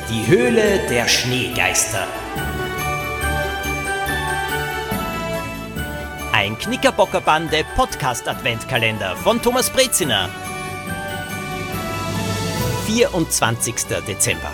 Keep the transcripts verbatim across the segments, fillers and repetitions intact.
Die Höhle der Schneegeister. Ein Knickerbocker-Bande Podcast-Adventkalender von Thomas Breziner. vierundzwanzigster Dezember.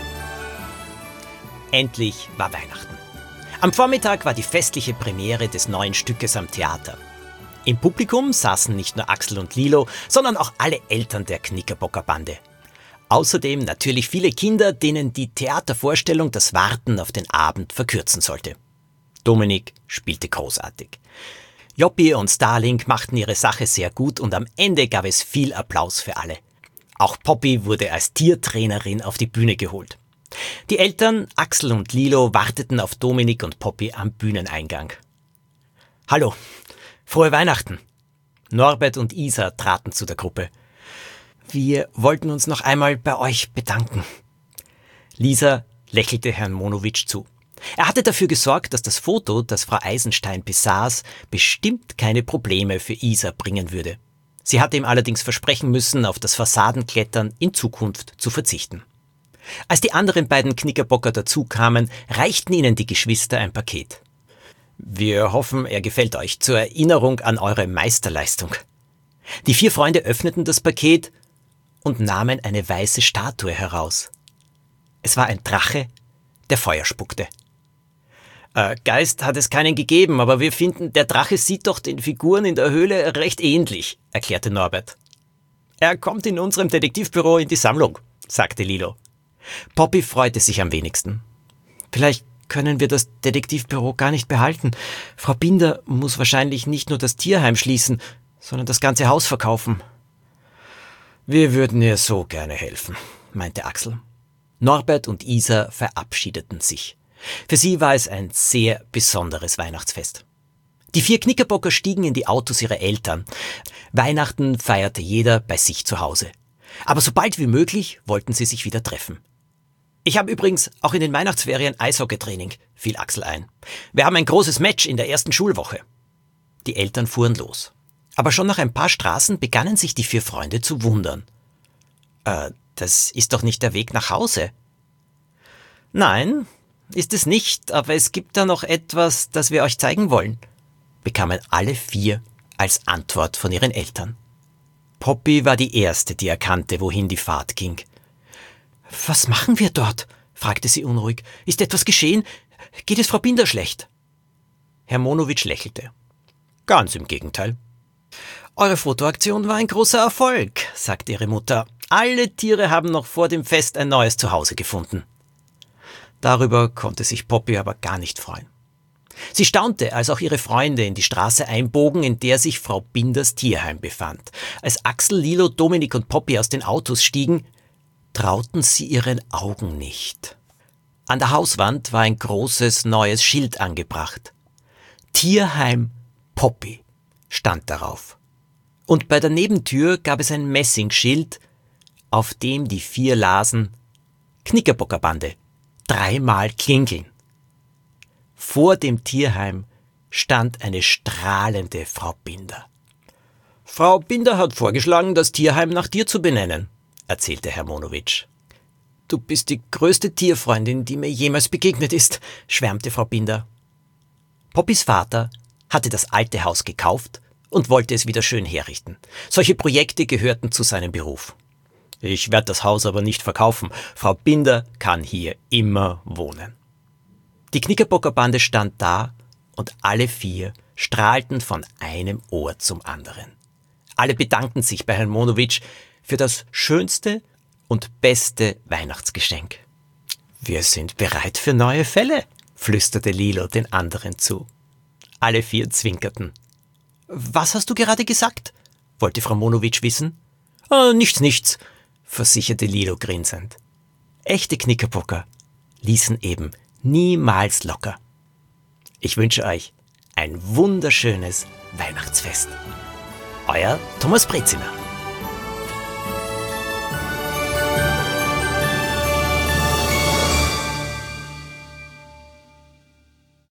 Endlich war Weihnachten. Am Vormittag war die festliche Premiere des neuen Stückes am Theater. Im Publikum saßen nicht nur Axel und Lilo, sondern auch alle Eltern der Knickerbocker-Bande. Außerdem natürlich viele Kinder, denen die Theatervorstellung das Warten auf den Abend verkürzen sollte. Dominik spielte großartig. Joppi und Starling machten ihre Sache sehr gut und am Ende gab es viel Applaus für alle. Auch Poppy wurde als Tiertrainerin auf die Bühne geholt. Die Eltern, Axel und Lilo, warteten auf Dominik und Poppy am Bühneneingang. Hallo, frohe Weihnachten! Norbert und Isa traten zu der Gruppe. Wir wollten uns noch einmal bei euch bedanken. Lisa lächelte Herrn Monowitsch zu. Er hatte dafür gesorgt, dass das Foto, das Frau Eisenstein besaß, bestimmt keine Probleme für Isa bringen würde. Sie hatte ihm allerdings versprechen müssen, auf das Fassadenklettern in Zukunft zu verzichten. Als die anderen beiden Knickerbocker dazukamen, reichten ihnen die Geschwister ein Paket. Wir hoffen, er gefällt euch zur Erinnerung an eure Meisterleistung. Die vier Freunde öffneten das Paket und nahmen eine weiße Statue heraus. Es war ein Drache, der Feuer spuckte. Äh, Geist hat es keinen gegeben, aber wir finden, der Drache sieht doch den Figuren in der Höhle recht ähnlich, erklärte Norbert. Er kommt in unserem Detektivbüro in die Sammlung, sagte Lilo. Poppy freute sich am wenigsten. Vielleicht können wir das Detektivbüro gar nicht behalten. Frau Binder muss wahrscheinlich nicht nur das Tierheim schließen, sondern das ganze Haus verkaufen. Wir würden ihr so gerne helfen, meinte Axel. Norbert und Isa verabschiedeten sich. Für sie war es ein sehr besonderes Weihnachtsfest. Die vier Knickerbocker stiegen in die Autos ihrer Eltern. Weihnachten feierte jeder bei sich zu Hause. Aber so bald wie möglich wollten sie sich wieder treffen. Ich habe übrigens auch in den Weihnachtsferien Eishockeytraining, fiel Axel ein. Wir haben ein großes Match in der ersten Schulwoche. Die Eltern fuhren los. Aber schon nach ein paar Straßen begannen sich die vier Freunde zu wundern. Äh, das ist doch nicht der Weg nach Hause. Nein, ist es nicht, aber es gibt da noch etwas, das wir euch zeigen wollen, bekamen alle vier als Antwort von ihren Eltern. Poppy war die Erste, die erkannte, wohin die Fahrt ging. Was machen wir dort? Fragte sie unruhig. Ist etwas geschehen? Geht es Frau Binder schlecht? Herr Monowitsch lächelte. Ganz im Gegenteil. Eure Fotoaktion war ein großer Erfolg, sagte ihre Mutter. Alle Tiere haben noch vor dem Fest ein neues Zuhause gefunden. Darüber konnte sich Poppy aber gar nicht freuen. Sie staunte, als auch ihre Freunde in die Straße einbogen, in der sich Frau Binders Tierheim befand. Als Axel, Lilo, Dominik und Poppy aus den Autos stiegen, trauten sie ihren Augen nicht. An der Hauswand war ein großes neues Schild angebracht. Tierheim Poppy stand darauf. Und bei der Nebentür gab es ein Messingschild, auf dem die vier lasen: Knickerbockerbande, dreimal klingeln. Vor dem Tierheim stand eine strahlende Frau Binder. Frau Binder hat vorgeschlagen, das Tierheim nach dir zu benennen, erzählte Herr Monowitsch. Du bist die größte Tierfreundin, die mir jemals begegnet ist, schwärmte Frau Binder. Poppys Vater hatte das alte Haus gekauft und wollte es wieder schön herrichten. Solche Projekte gehörten zu seinem Beruf. Ich werde das Haus aber nicht verkaufen. Frau Binder kann hier immer wohnen. Die Knickerbockerbande stand da und alle vier strahlten von einem Ohr zum anderen. Alle bedankten sich bei Herrn Monowitsch für das schönste und beste Weihnachtsgeschenk. Wir sind bereit für neue Fälle, flüsterte Lilo den anderen zu. Alle vier zwinkerten. Was hast du gerade gesagt? Wollte Frau Monowitsch wissen. Oh, nichts, nichts, versicherte Lilo grinsend. Echte Knickerbocker ließen eben niemals locker. Ich wünsche euch ein wunderschönes Weihnachtsfest. Euer Thomas Breziner.